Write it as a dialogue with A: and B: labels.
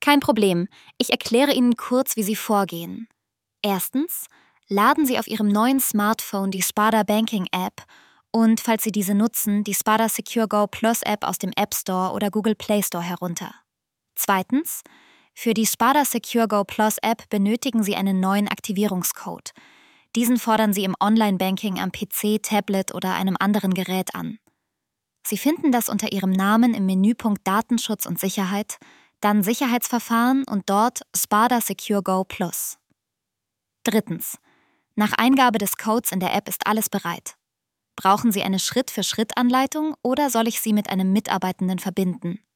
A: Kein Problem. Ich erkläre Ihnen kurz, wie Sie vorgehen. Erstens, laden Sie auf Ihrem neuen Smartphone die Spada Banking App und, falls Sie diese nutzen, die Spada Secure Go Plus App aus dem App Store oder Google Play Store herunter. Zweitens, für die Spada Secure Go Plus App benötigen Sie einen neuen Aktivierungscode. Diesen fordern Sie im Online-Banking am PC, Tablet oder einem anderen Gerät an. Sie finden das unter Ihrem Namen im Menüpunkt Datenschutz und Sicherheit, dann Sicherheitsverfahren und dort Spada Secure Go Plus. Drittens. Nach Eingabe des Codes in der App ist alles bereit. Brauchen Sie eine Schritt-für-Schritt-Anleitung oder soll ich Sie mit einem Mitarbeitenden verbinden?